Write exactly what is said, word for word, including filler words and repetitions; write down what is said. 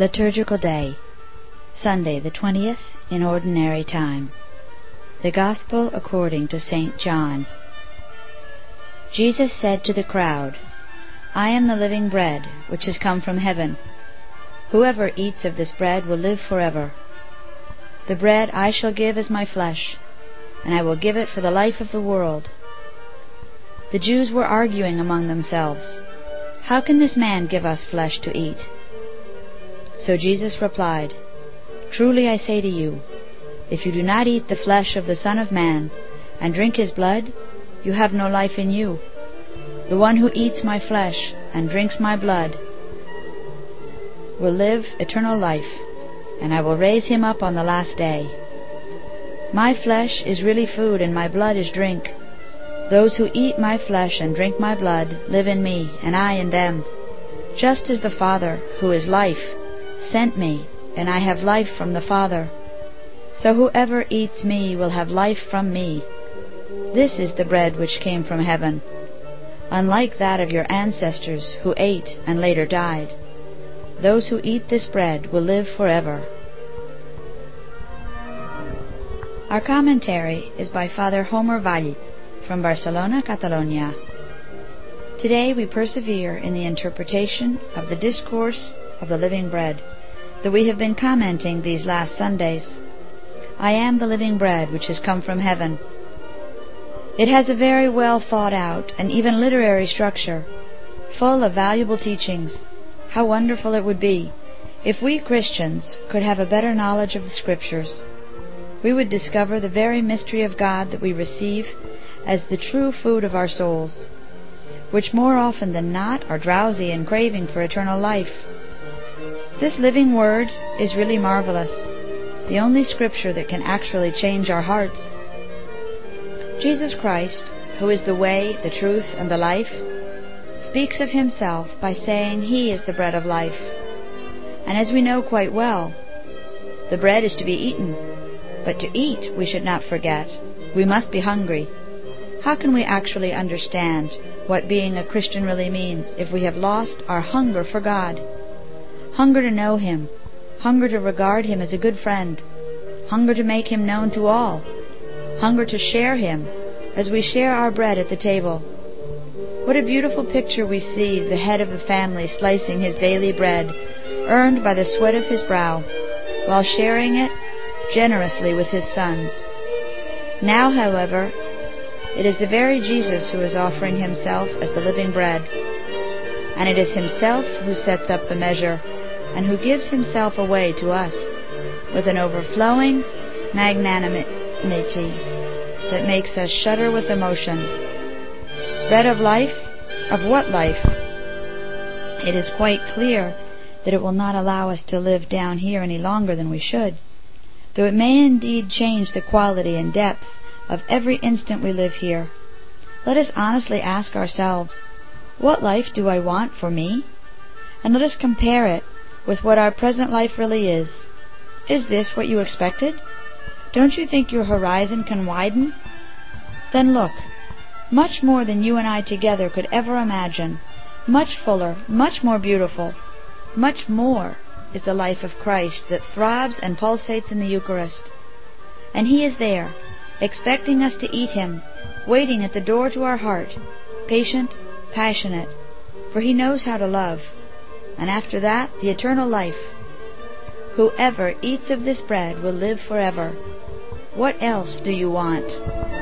Liturgical Day, Sunday the twentieth in Ordinary Time. The Gospel according to Saint John. Jesus said to the crowd, I am the living bread which has come from heaven. Whoever eats of this bread will live forever. The bread I shall give is my flesh, and I will give it for the life of the world. The Jews were arguing among themselves, How can this man give us flesh to eat? So Jesus replied, Truly I say to you, if you do not eat the flesh of the Son of Man and drink his blood, you have no life in you. The one who eats my flesh and drinks my blood will live eternal life, and I will raise him up on the last day. My flesh is really food, and my blood is drink. Those who eat my flesh and drink my blood live in me, and I in them. Just as the Father, who is life, sent me, and I have life from the Father. So whoever eats me will have life from me. This is the bread which came from heaven, unlike that of your ancestors who ate and later died. Those who eat this bread will live forever. Our commentary is by Father Homer Vall from Barcelona, Catalonia. Today we persevere in the interpretation of the Discourse of the Living Bread that we have been commenting these last Sundays. I am the living bread which has come from heaven. It has a very well thought out and even literary structure, full of valuable teachings. How wonderful it would be if we Christians could have a better knowledge of the Scriptures. We would discover the very mystery of God that we receive as the true food of our souls, which more often than not are drowsy and craving for eternal life. This living Word is really marvelous, the only Scripture that can actually change our hearts. Jesus Christ, who is the way, the truth, and the life, speaks of himself by saying he is the bread of life. And as we know quite well, the bread is to be eaten, but to eat we should not forget. We must be hungry. How can we actually understand what being a Christian really means if we have lost our hunger for God? Hunger to know Him, hunger to regard Him as a good friend, hunger to make Him known to all, hunger to share Him as we share our bread at the table. What a beautiful picture we see the head of the family slicing his daily bread, earned by the sweat of his brow, while sharing it generously with his sons. Now, however, it is the very Jesus who is offering himself as the living bread, and it is himself who sets up the measure and who gives himself away to us with an overflowing magnanimity that makes us shudder with emotion. Bread of life? Of what life? It is quite clear that it will not allow us to live down here any longer than we should, though it may indeed change the quality and depth of every instant we live here. Let us honestly ask ourselves, what life do I want for me? And let us compare it with what our present life really is. Is this what you expected? Don't you think your horizon can widen? Then look, much more than you and I together could ever imagine, much fuller, much more beautiful, much more is the life of Christ that throbs and pulsates in the Eucharist. And He is there, expecting us to eat Him, waiting at the door to our heart, patient, passionate, for He knows how to love. And after that, the eternal life. Whoever eats of this bread will live forever. What else do you want?